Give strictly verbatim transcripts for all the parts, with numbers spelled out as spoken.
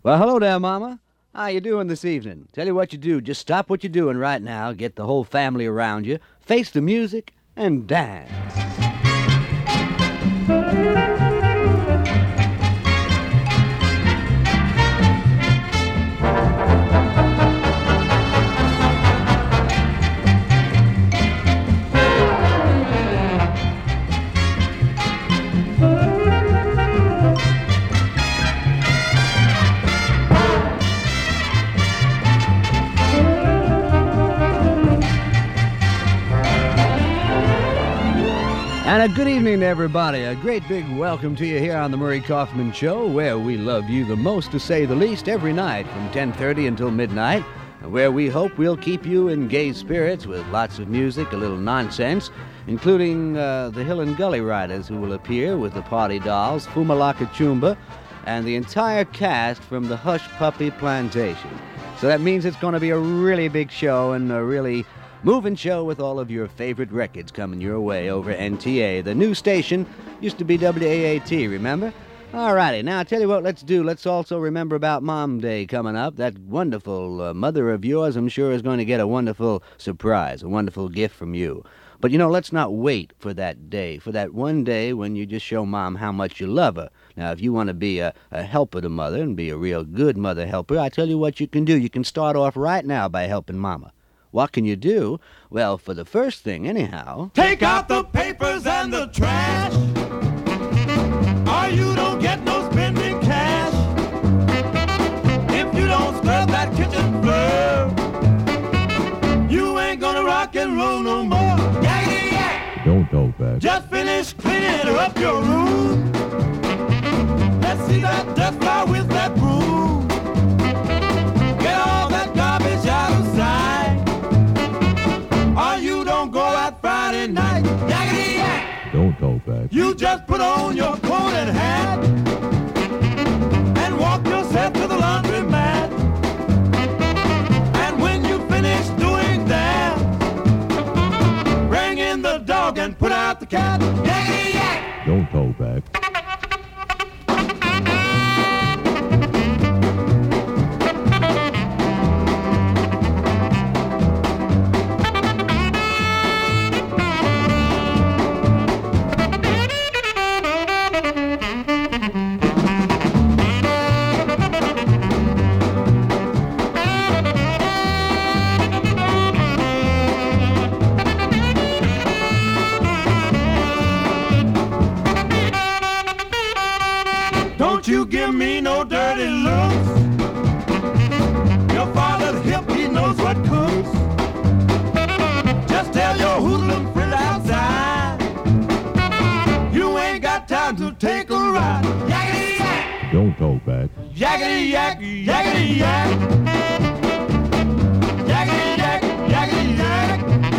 Well, hello there, Mama. How you doing this evening? Tell you what you do. Just stop what you're doing right now, get the whole family around you, face the music, and dance. And a good evening to everybody. A great big welcome to you here on the Murray Kaufman Show, where we love you the most, to say the least, every night from ten thirty until midnight, and where we hope we'll keep you in gay spirits with lots of music, a little nonsense, including uh, the Hill and Gully Riders, who will appear with the Party Dolls, Fumalaka Chumba, and the entire cast from the Hush Puppy Plantation. So that means it's going to be a really big show and a really moving show with all of your favorite records coming your way over N T A. The new station used to be W A A T, remember? All righty, now I'll tell you what let's do. Let's also remember about Mom Day coming up. That wonderful uh, mother of yours, I'm sure, is going to get a wonderful surprise, a wonderful gift from you. But, you know, let's not wait for that day, for that one day when you just show Mom how much you love her. Now, if you want to be a, a helper to Mother and be a real good mother helper, I tell you what you can do. You can start off right now by helping Mama. What can you do? Well, for the first thing, anyhow, take out the papers and the trash, or you don't get no spending cash. If you don't scrub that kitchen floor, you ain't gonna rock and roll no more. Yakety yak! Don't talk back. Just finish cleaning up your room. Let's see that dust fly with that broom. Get all that garbage out of sight, or you don't go out Friday night. Yakety yak! Don't talk back. You just put on your coat and hat and walk yourself to the laundry mat. And when you finish doing that, bring in the dog and put out the cat. Yakety yak! Don't talk back. Don't you give me no dirty looks. Your father's hip, he knows what cooks. Just tell your hoodlum friend outside, you ain't got time to take a ride. Yakety yak! Don't talk back. Yakety yak, yakety yak. Yakety yak, yakety yak.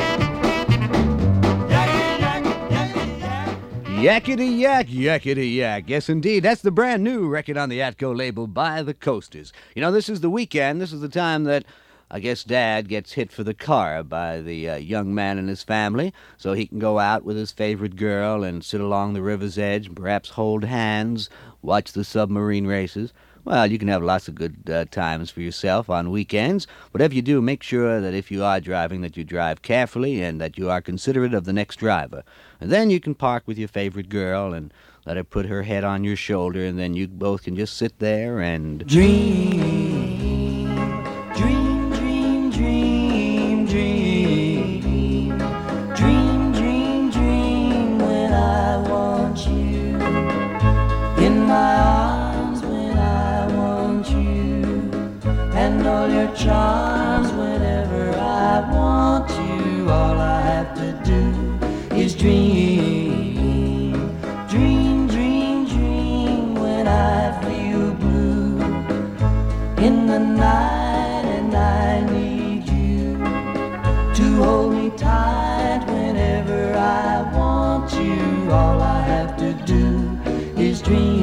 Yakety yak, yakety yak. Yakety yak, yakety yak. Yes, indeed. That's the brand new record on the Atco label by the Coasters. You know, this is the weekend. This is the time that I guess Dad gets hit for the car by the uh, young man and his family, so he can go out with his favorite girl and sit along the river's edge and perhaps hold hands, watch the submarine races. Well, you can have lots of good uh, times for yourself on weekends. Whatever you do, make sure that if you are driving, that you drive carefully and that you are considerate of the next driver. And then you can park with your favorite girl and let her put her head on your shoulder, and then you both can just sit there and Dream, dream, dream, dream, dream. Dream, dream, dream when I want you in my arms, when I want you, and all your charms whenever I want you. All I have to do is dream, dream, dream, dream when I feel blue in the night and I need you to hold me tight whenever I want you. All I have to do is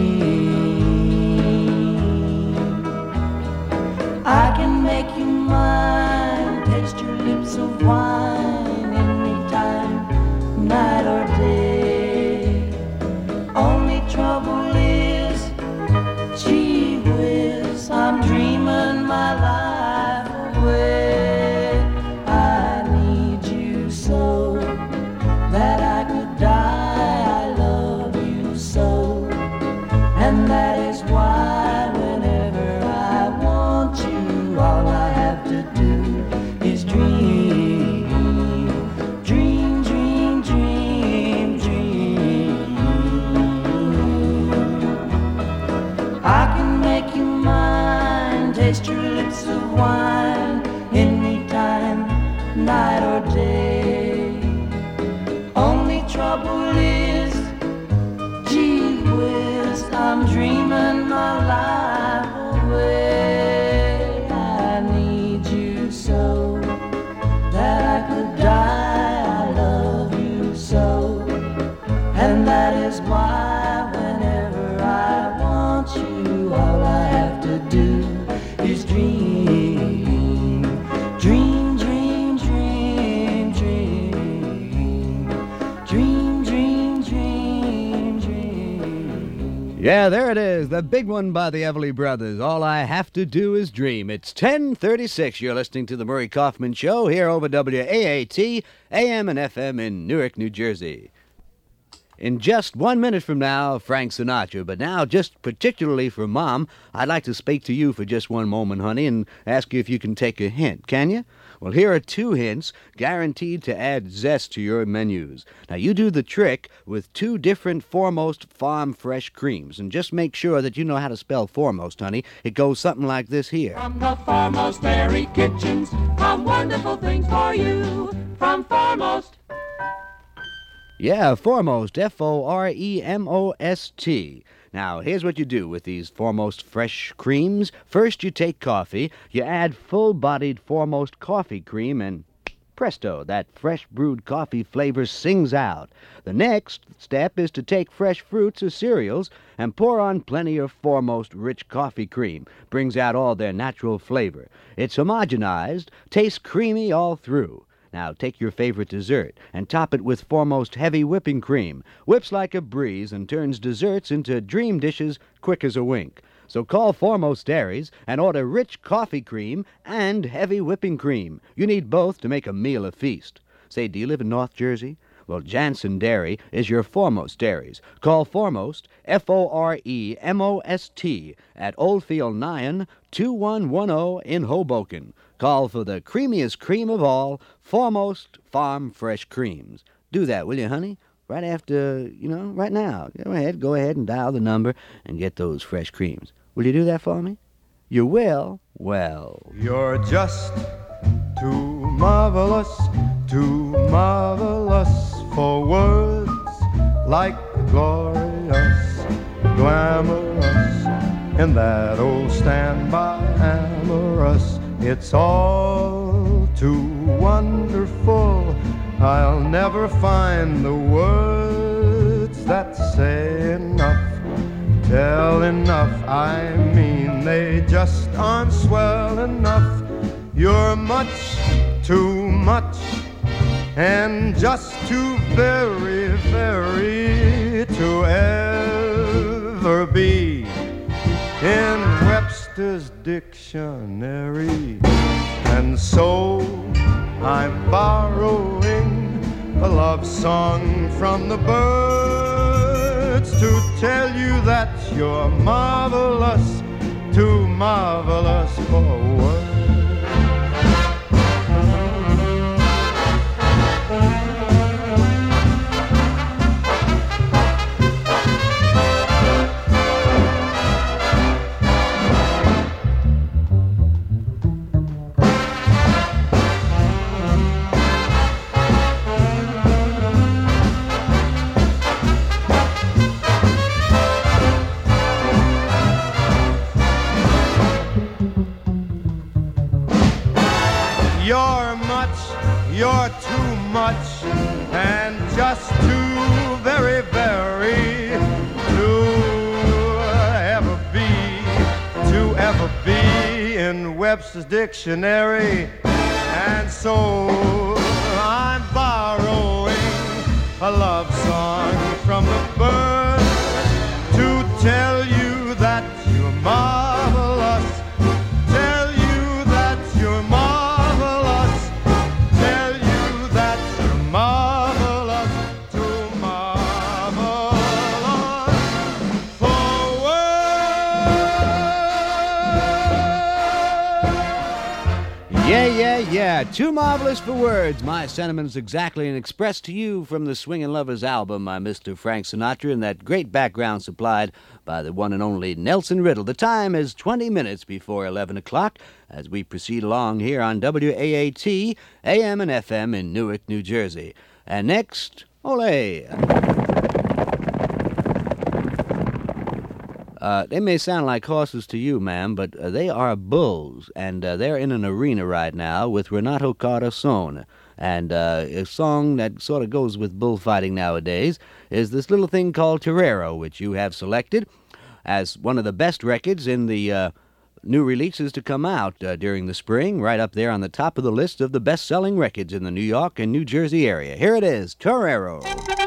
dream. I can make you mine, taste your lips of wine anytime, night or day. Only trouble is, gee whiz, I'm taste your lips of wine anytime, night or day. Only trouble is, gee whiz, I'm dreaming my life away. I need you so that I could die. I love you so, and that is why whenever I want you, all I have to do is dream, dream, dream, dream, dream, dream, dream, dream, dream. Yeah, there it is, the big one by the Everly Brothers. All I have to do is dream. It's ten thirty-six. You're listening to the Murray Kaufman Show here over W A A T, A M and F M in Newark, New Jersey. In just one minute from now, Frank Sinatra. But now, just particularly for Mom, I'd like to speak to you for just one moment, honey, and ask you if you can take a hint. Can you? Well, here are two hints guaranteed to add zest to your menus. Now, you do the trick with two different Foremost Farm Fresh creams, and just make sure that you know how to spell Foremost, honey. It goes something like this here. From the Foremost Dairy Kitchens come wonderful things for you. From Foremost. Yeah, Foremost, F O R E M O S T. Now, here's what you do with these Foremost Fresh creams. First, you take coffee, you add full-bodied Foremost coffee cream, and presto, that fresh brewed coffee flavor sings out. The next step is to take fresh fruits or cereals and pour on plenty of Foremost rich coffee cream. Brings out all their natural flavor. It's homogenized, tastes creamy all through. Now, take your favorite dessert and top it with Foremost heavy whipping cream. Whips like a breeze and turns desserts into dream dishes quick as a wink. So call Foremost Dairies and order rich coffee cream and heavy whipping cream. You need both to make a meal a feast. Say, do you live in North Jersey? Well, Jansen Dairy is your Foremost Dairies. Call Foremost, F O R E M O S T, at Oldfield nine, two one one zero in Hoboken. Call for the creamiest cream of all, Foremost Farm Fresh Creams. Do that, will you, honey? Right after, you know, right now. Go ahead, go ahead and dial the number and get those fresh creams. Will you do that for me? You will? Well. You're just too marvelous, too marvelous for words like glorious, glamorous, and that old standby amorous. It's all too wonderful. I'll never find the words that say enough, tell enough. I mean, they just aren't swell enough. You're much too much and just too very, very to ever be in Webster's dictionary. And so I'm borrowing a love song from the birds to tell you that you're marvelous, too marvelous for words. You're much, you're too much, and just too very, very to ever be, to ever be in Webster's dictionary. And so I'm borrowing a love song from the birds to tell you that you're marvelous, tell you that you're marvelous. Yeah, yeah, yeah. Too marvelous for words. My sentiments exactly and expressed to you from the Swingin' Lovers album by Mister Frank Sinatra, and that great background supplied by the one and only Nelson Riddle. The time is twenty minutes before eleven o'clock as we proceed along here on W A A T, A M and F M in Newark, New Jersey. And next, Ole. Uh, they may sound like horses to you, ma'am, but uh, they are bulls, and uh, they're in an arena right now with Renato Carcassonne. And uh, a song that sort of goes with bullfighting nowadays is this little thing called Torero, which you have selected as one of the best records in the uh, new releases to come out uh, during the spring, right up there on the top of the list of the best-selling records in the New York and New Jersey area. Here it is, Torero.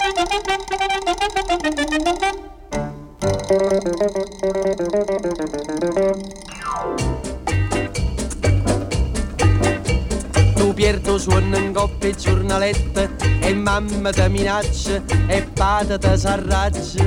Tu Pierto suona in coppia e giornalette e mamma ti minaccia e padre ti s'arraggia.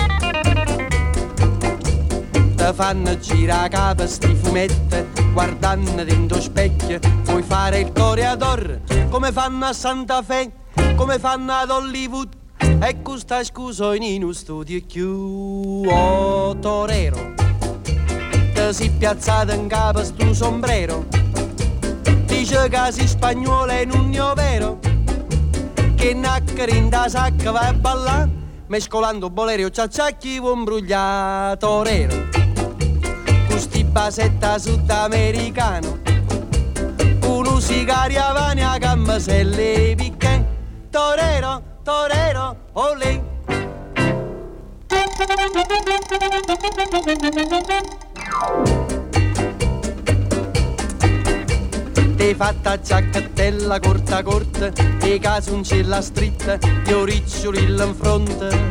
Ti fanno girare a capo sti fumetti guardando dentro specchio, puoi fare il toreador come fanno a Santa Fe, come fanno ad Hollywood. E questa scusa in uno studio più oh, torero. Ti si piazzato in capo sto sombrero. Dice che si spagnolo e non è vero. Che naccari in da sacca vai a ballare, mescolando bolero ciacciacchi un brugliato torero. Questi basetta sudamericano, uno sigari avani a gamma se le picche. Torero, torero, olè. Ti fatta giacchettella corta corta e casuncella stritta, gli oriccioli in fronte.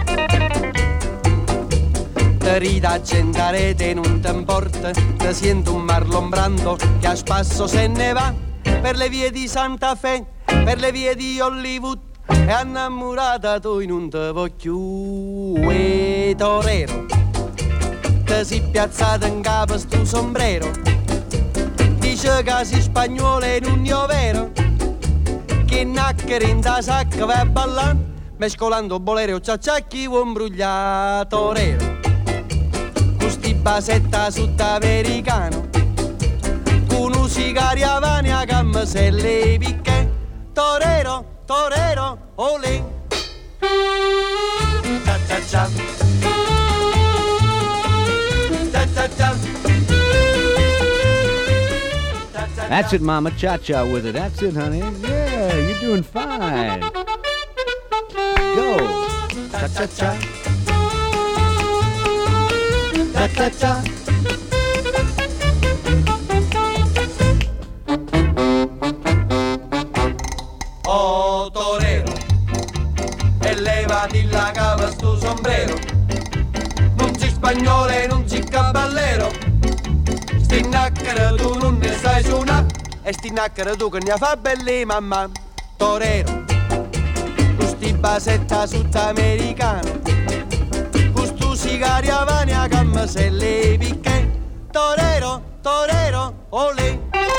Ti rida a gente rete non ti importa, ti sento un Marlon Brando che a spasso se ne va per le vie di Santa Fe, per le vie di Hollywood. E innamorata tu non te voglio e torero. Ti si piazzata in capo sto sombrero. Dice che si spagnolo e non è vero. Che naccari in da sacca vai a ballare, mescolando bolero ciacciacchi un brugliato torero. Questi basetta sudamericano, con un sigari avani a gamma se le picche. Torero, torero, olè. Cha cha cha. Cha cha cha. That's it, Mama. Cha-cha with it. That's it, honey. Yeah, you're doing fine. Go. Cha-cha-cha. Cha-cha-cha. Oh, torero, e levati la capa sto sombrero. Non sei spagnolo e non sei cavallero. Sti nacchere tu non ne sai suonare, e sti nacchere tu che ne fa belli mamma. Torero, questi basetta sudamericano, questo sigari avani a gamma se le picche. Torero, torero, olè.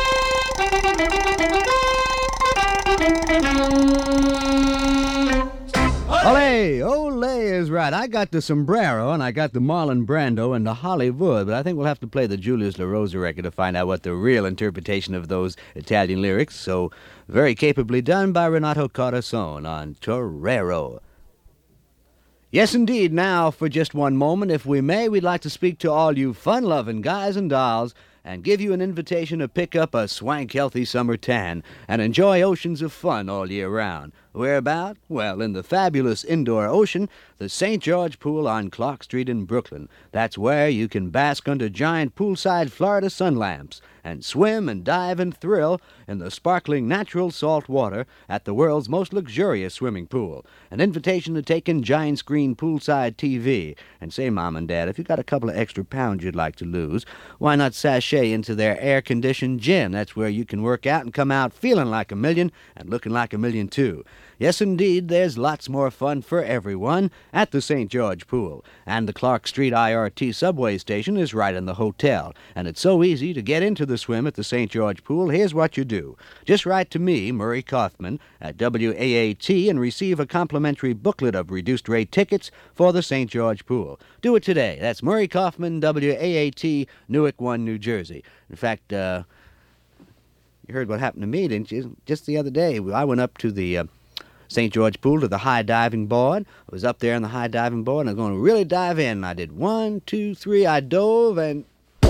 Ole, ole is right. I got the sombrero and I got the Marlon Brando and the Hollywood, but I think we'll have to play the Julius La Rosa record to find out what the real interpretation of those Italian lyrics. So, very capably done by Renato Carcassonne on Torero. Yes, indeed. Now, for just one moment, if we may, we'd like to speak to all you fun-loving guys and dolls and give you an invitation to pick up a swank-healthy summer tan and enjoy oceans of fun all year round. Where about? Well, in the fabulous indoor ocean, the Saint George Pool on Clark Street in Brooklyn. That's where you can bask under giant poolside Florida sun lamps and swim and dive and thrill in the sparkling natural salt water at the world's most luxurious swimming pool. An invitation to take in giant screen poolside T V. And say, Mom and Dad, if you got a couple of extra pounds you'd like to lose, why not sashay into their air-conditioned gym? That's where you can work out and come out feeling like a million and looking like a million too. Yes, indeed, there's lots more fun for everyone at the Saint George Pool. And the Clark Street I R T subway station is right in the hotel. And it's so easy to get into the swim at the Saint George Pool. Here's what you do. Just write to me, Murray Kaufman, at W A A T and receive a complimentary booklet of reduced-rate tickets for the Saint George Pool. Do it today. That's Murray Kaufman, W A A T, Newark one, New Jersey. In fact, uh... you heard what happened to me, didn't you? Just the other day, I went up to the uh, Saint George Pool to the high diving board. I was up there on the high diving board, and I was going to really dive in. I did one, two, three. I dove, and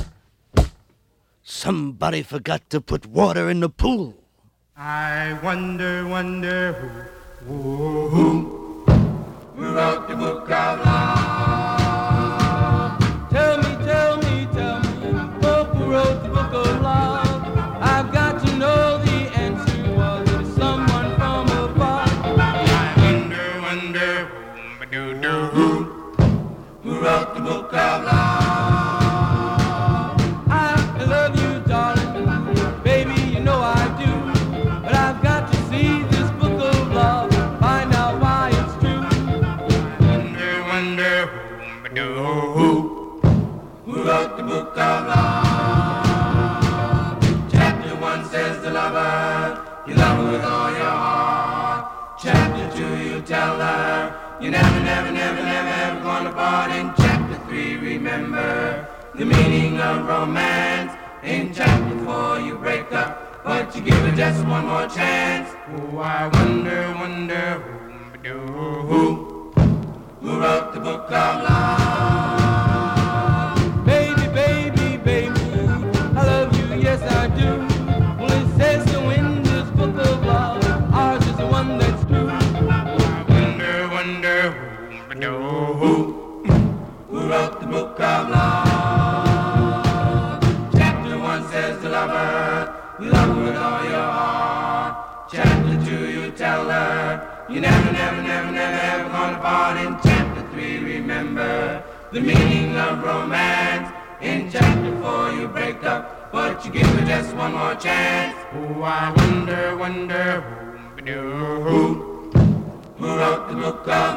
somebody forgot to put water in the pool. I wonder, wonder who, who, who, who wrote the book of love? Tell me, tell me, tell me, who wrote the book of love? I've got to know the answer. Was it someone from above? I wonder, wonder who, do, do, who, who wrote the book of love? I love you, darling, baby, you know I do. But I've got to see this book of love, find out why it's true. I wonder, wonder who, do, who, who wrote the book of love? Says the lover, you love her with all your heart. Chapter two, you tell her, you never, never, never, never, ever gonna part. In chapter three, remember the meaning of romance. In chapter four, you break up, but you give her just one more chance. Oh, I wonder, wonder who, do, who, who wrote the book of love? Baby, baby, baby, I love you, yes I do. Says so in this book of love, ours is the one that's true. I wonder, wonder who, do, who, who wrote the book of love? Chapter one says the lover, you love her with all your heart. Chapter two, you tell her, you never, never, never, never, ever gonna part. In chapter three, remember the meaning of romance. In chapter four, you break up, but you give her just one more chance. Oh, I wonder, wonder who, do, who, who wrote the book of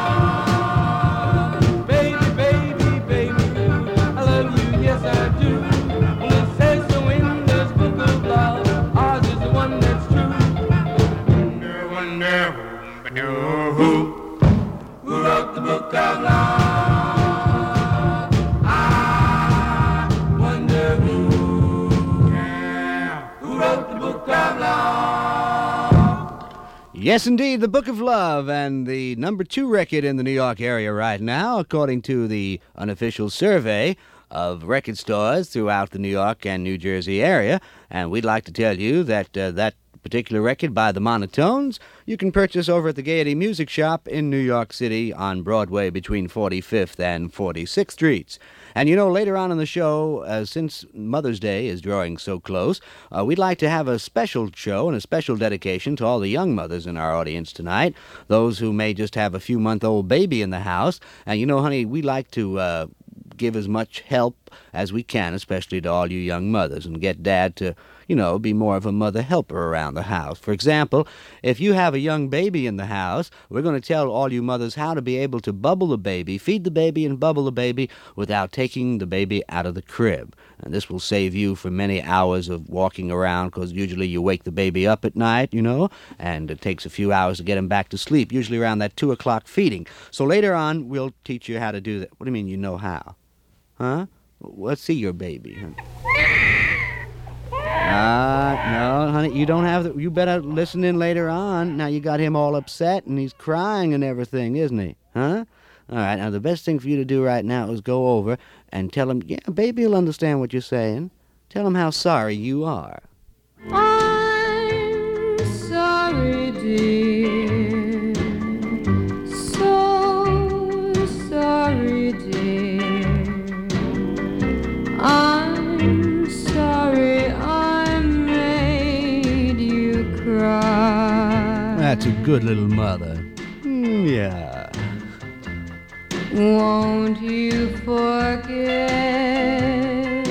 love? Baby, baby, baby, I love you, yes I do. Well, it says so in this book of love, ours is the one that's true. Wonder, wonder who, do, who, who wrote the book of love? Yes, indeed, the Book of Love, and the number two record in the New York area right now, according to the unofficial survey of record stores throughout the New York and New Jersey area. And we'd like to tell you that uh, that particular record by the Monotones you can purchase over at the Gaiety Music Shop in New York City on Broadway between forty-fifth and forty-sixth Streets. And you know, later on in the show, uh, since Mother's Day is drawing so close, uh, we'd like to have a special show and a special dedication to all the young mothers in our audience tonight, those who may just have a few-month-old baby in the house. And you know, honey, we like to uh, give as much help as we can, especially to all you young mothers, and get Dad to, you know, be more of a mother helper around the house. For example, if you have a young baby in the house, we're going to tell all you mothers how to be able to bubble the baby, feed the baby and bubble the baby without taking the baby out of the crib. And this will save you from many hours of walking around, because usually you wake the baby up at night, you know, and it takes a few hours to get him back to sleep, usually around that two o'clock feeding. So later on, we'll teach you how to do that. What do you mean you know how? Huh? Let's see your baby, honey. Ah, uh, no, honey, you don't have the, you better listen in later on. Now you got him all upset and he's crying and everything, isn't he? Huh? All right, now the best thing for you to do right now is go over and tell him, yeah, baby will understand what you're saying. Tell him how sorry you are. I'm sorry, dear. So sorry, dear. I'm sorry I made you cry. That's a good little mother. Mm, yeah. Won't you forget?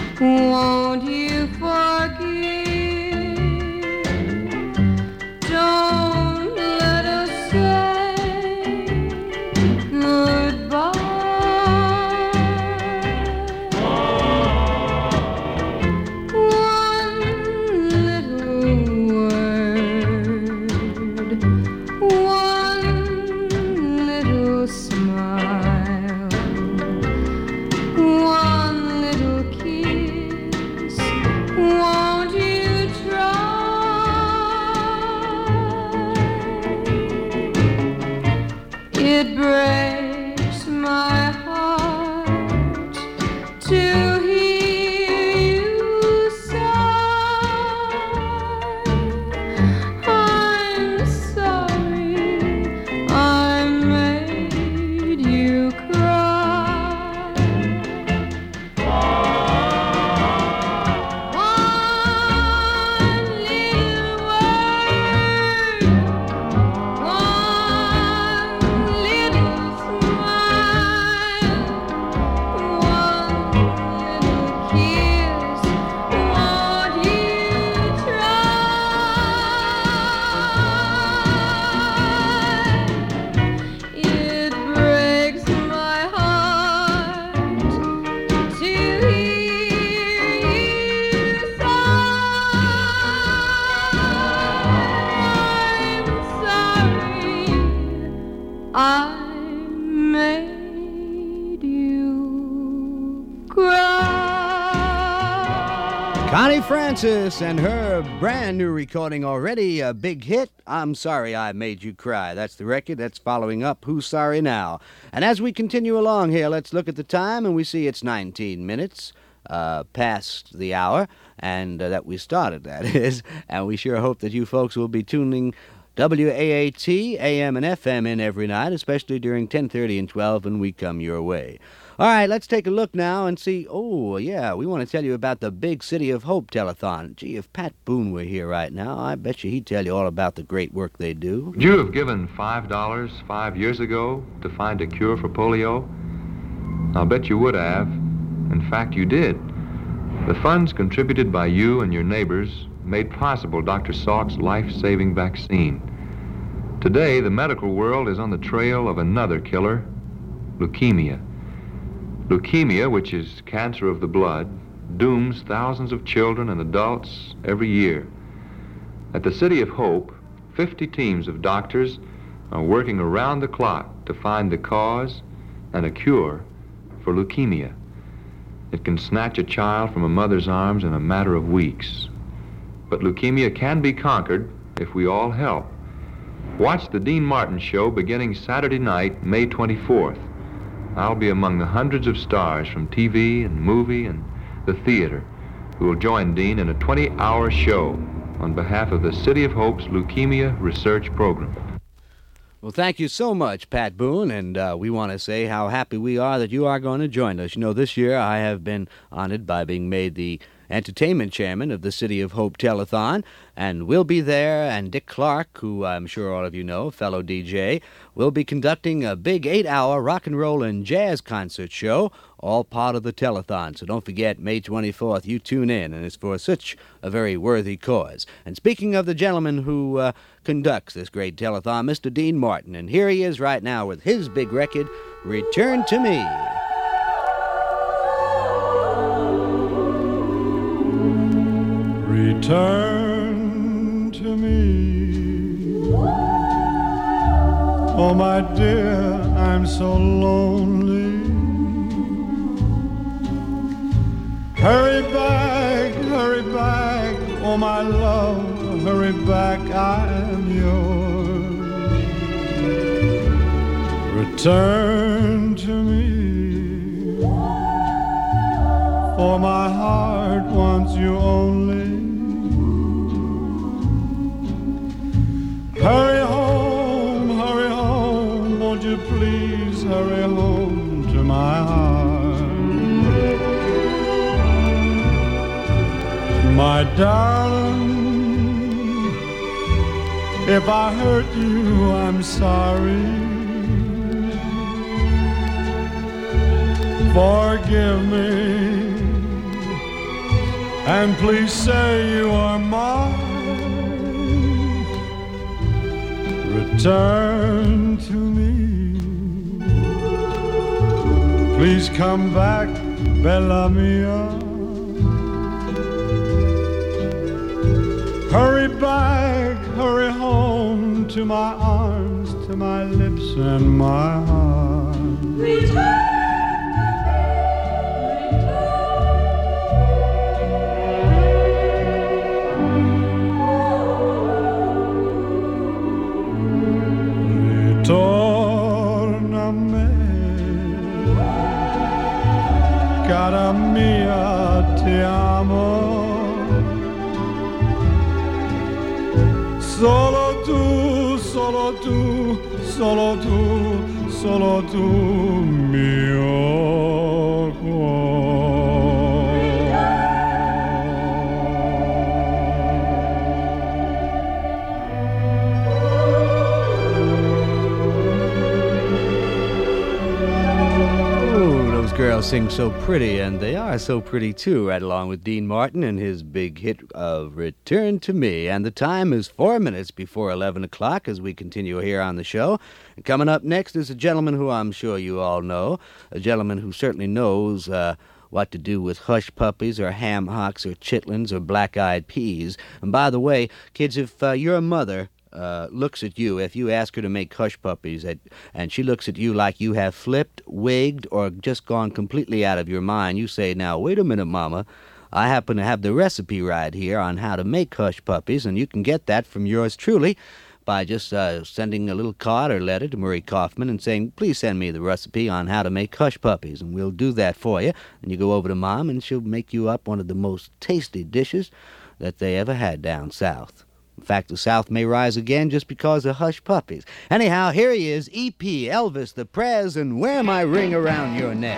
Won't you forgive? Don't Connie Francis and her brand new recording already, a big hit, I'm Sorry I Made You Cry. That's the record that's following up Who's Sorry Now. And as we continue along here, let's look at the time, and we see it's nineteen minutes uh, past the hour, and uh, that we started, that is. And we sure hope that you folks will be tuning W A A T, A M and F M in every night, especially during ten thirty and twelve when we come your way. All right, let's take a look now and see. Oh, yeah, we want to tell you about the Big City of Hope telethon. Gee, if Pat Boone were here right now, I bet you he'd tell you all about the great work they do. Would you have given five dollars five years ago to find a cure for polio? I'll bet you would have. In fact, you did. The funds contributed by you and your neighbors made possible Doctor Salk's life-saving vaccine. Today, the medical world is on the trail of another killer, leukemia. Leukemia, which is cancer of the blood, dooms thousands of children and adults every year. At the City of Hope, fifty teams of doctors are working around the clock to find the cause and a cure for leukemia. It can snatch a child from a mother's arms in a matter of weeks. But leukemia can be conquered if we all help. Watch the Dean Martin Show beginning Saturday night, May twenty-fourth. I'll be among the hundreds of stars from T V and movie and the theater who will join Dean in a twenty-hour show on behalf of the City of Hope's Leukemia Research Program. Well, thank you so much, Pat Boone, and uh, we want to say how happy we are that you are going to join us. You know, this year I have been honored by being made the entertainment chairman of the City of Hope telethon, and we'll be there, and Dick Clark, who I'm sure all of you know, fellow D J, will be conducting a big eight-hour rock and roll and jazz concert show, all part of the telethon. So don't forget, May twenty-fourth, you tune in, and it's for such a very worthy cause. And speaking of the gentleman who uh, conducts this great telethon, Mister Dean Martin, and here he is right now with his big record, Return to Me. Return to me. Oh, my dear, I'm so lonely. Hurry back, hurry back, oh, my love, hurry back, I'm yours. Return to me, for my heart wants you only. Hurry home, hurry home, won't you please hurry home to my heart. My darling, if I hurt you, I'm sorry. Forgive me, and please say you are mine. Return to me. Please come back, Bella Mia. Hurry back, hurry home to my arms, to my lips and my heart. Return. Torname, cara mia, ti amo. Solo tu, solo tu, solo tu, solo tu, mio cuore. Girls sing so pretty, and they are so pretty too, right along with Dean Martin and his big hit of Return to Me. And the time is four minutes before eleven o'clock as we continue here on the show. And coming up next is a gentleman who I'm sure you all know, a gentleman who certainly knows uh, what to do with hush puppies or ham hocks or chitlins or black-eyed peas. And by the way, kids, if uh, you're a mother Uh, looks at you, if you ask her to make hush puppies, at, and she looks at you like you have flipped, wigged, or just gone completely out of your mind, you say, now, wait a minute, Mama, I happen to have the recipe right here on how to make hush puppies, and you can get that from yours truly by just uh, sending a little card or letter to Murray Kaufman and saying, please send me the recipe on how to make hush puppies, and we'll do that for you. And you go over to Mom, and she'll make you up one of the most tasty dishes that they ever had down south. In fact, the South may rise again just because of hush puppies. Anyhow, here he is, E P, Elvis the Prez, and Wear My Ring Around Your Neck.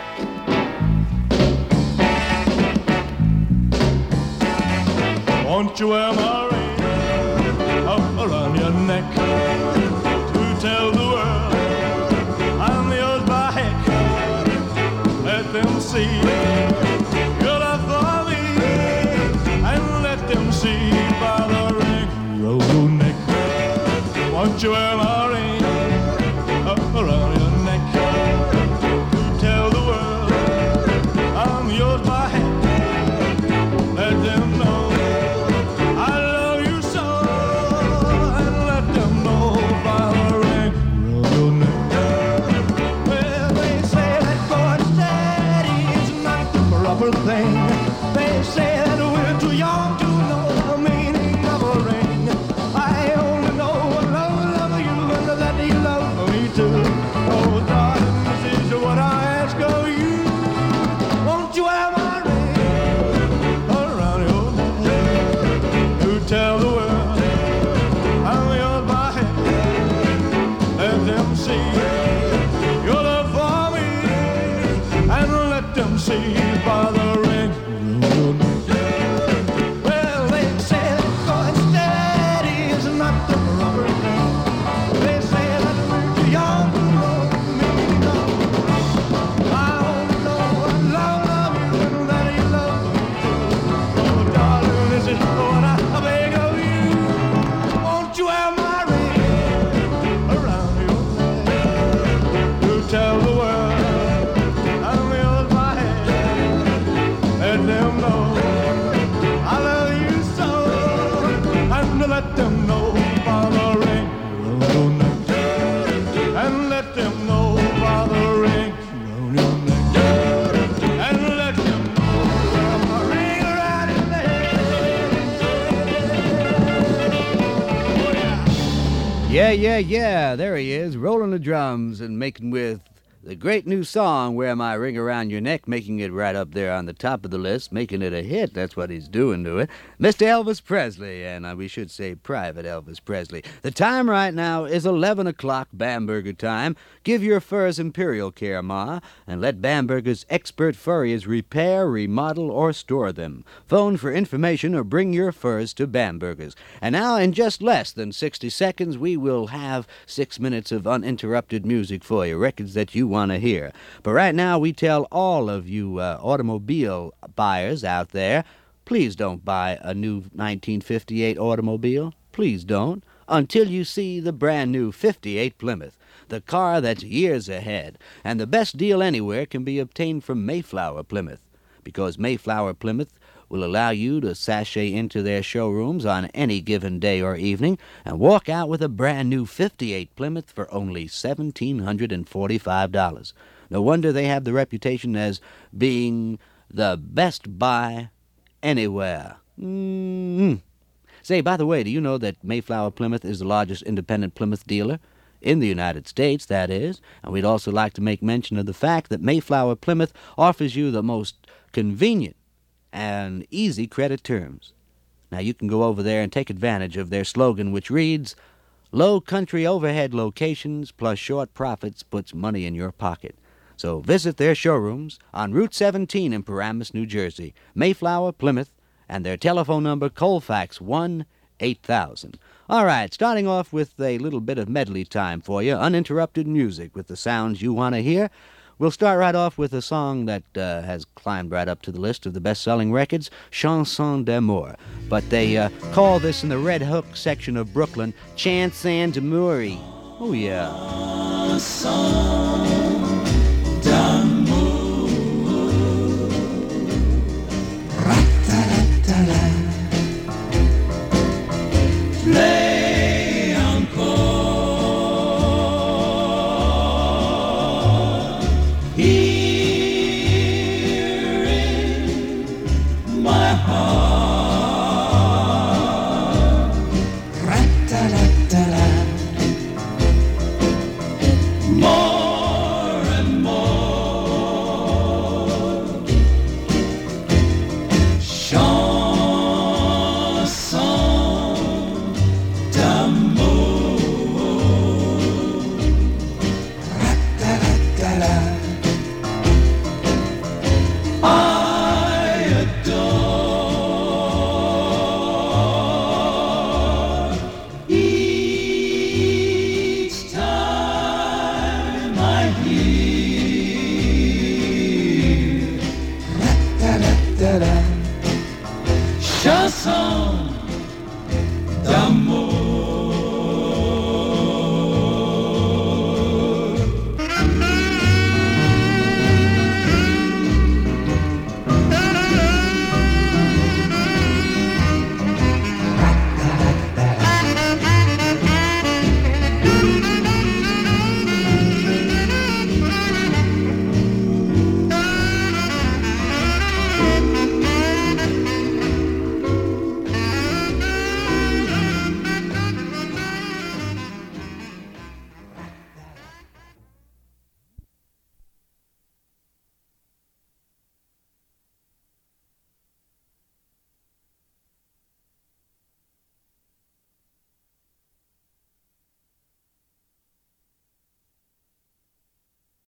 Won't you wear my ring up around your neck to tell the world I'm yours by heck? Let them see you're love for me, and let them see by the ring around your neck. Won't you wear my ring up around your neck to tell the world I'm yours by heck? Let them know thing. They say that we're too young to know the meaning of a ring. I only know I love, love you and that you love me too. Oh, darling, this is what I ask of you. Won't you have my ring around your neck to tell the world I'm yours by heck? Let them see your love for me, and let them see by the ring. Well, they say that going steady is not the rubber thing. They say that we're too young to know the meaning of. I only know I love, love you and that you love me too. Oh, darling, this is what I beg of you. Won't you have my ring around your neck to tell the world I'm yours by heck? Let them know I love you so, and let them know by the ring around your neck, and let them know by the ring around your neck, and let them know by the ring around your neck. Oh, yeah. Yeah, yeah, yeah, there he is, rolling the drums and making with the great new song, Wear My Ring Around Your Neck, making it right up there on the top of the list, making it a hit. That's what he's doing to it. Mister Elvis Presley, and uh, we should say Private Elvis Presley. The time right now is eleven o'clock Bamberger time. Give your furs imperial care, Ma, and let Bamberger's expert furriers repair, remodel, or store them. Phone for information or bring your furs to Bamberger's. And now, in just less than sixty seconds, we will have six minutes of uninterrupted music for you, records that you want to hear. But right now, we tell all of you uh, automobile buyers out there, please don't buy a new nineteen fifty-eight automobile. Please don't, until you see the brand new fifty-eight Plymouth, the car that's years ahead. And the best deal anywhere can be obtained from Mayflower Plymouth, because Mayflower Plymouth will allow you to sashay into their showrooms on any given day or evening and walk out with a brand new fifty-eight Plymouth for only one thousand seven hundred forty-five dollars. No wonder they have the reputation as being the best buy anywhere. Mm-hmm. Say, by the way, do you know that Mayflower Plymouth is the largest independent Plymouth dealer? In the United States, that is. And we'd also like to make mention of the fact that Mayflower Plymouth offers you the most convenient and easy credit terms. Now, you can go over there and take advantage of their slogan, which reads, low country overhead locations plus short profits puts money in your pocket. So visit their showrooms on Route seventeen in Paramus, New Jersey, Mayflower, Plymouth, and their telephone number, Colfax one eight thousand. All right, starting off with a little bit of medley time for you, uninterrupted music with the sounds you want to hear. We'll start right off with a song that uh, has climbed right up to the list of the best-selling records, Chanson d'amour. But they uh, call this in the Red Hook section of Brooklyn, Chanson d'amour. Oh, yeah.